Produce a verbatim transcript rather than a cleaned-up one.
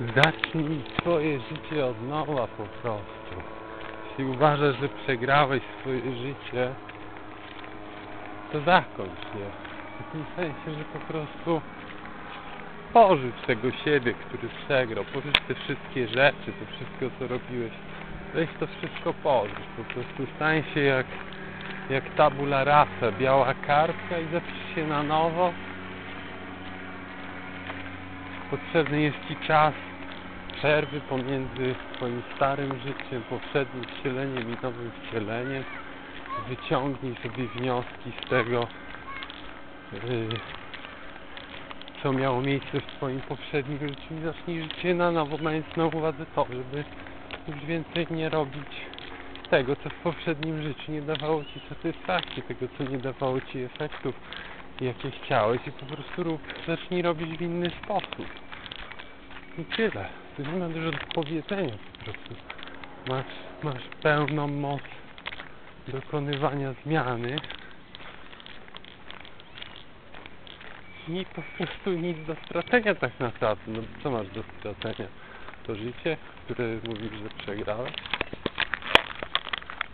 Zacznij swoje życie od nowa po prostu. Jeśli uważasz, że przegrałeś swoje życie, to zakończ je. W tym sensie, że po prostu pożycz tego siebie, który przegrał. Pożycz te wszystkie rzeczy, to wszystko co robiłeś. Weź to wszystko pożycz. Po prostu stań się jak, jak tabula rasa, biała kartka i zapisz się na nowo. Potrzebny jest Ci czas przerwy pomiędzy Twoim starym życiem, poprzednim wcieleniem i nowym wcieleniem. Wyciągnij sobie wnioski z tego, yy, co miało miejsce w Twoim poprzednim życiu i zacznij życie na nowo, mając na uwadze to, żeby już więcej nie robić tego, co w poprzednim życiu nie dawało Ci satysfakcji, tego, co nie dawało Ci efektów, jakie chciałeś, i po prostu rób, zacznij robić w inny sposób. I tyle. Tu nie ma dużo do powiedzenia po prostu. Masz, masz pełną moc dokonywania zmiany i po prostu nic do stracenia tak naprawdę. No co masz do stracenia? To życie, które mówisz, że przegrałeś?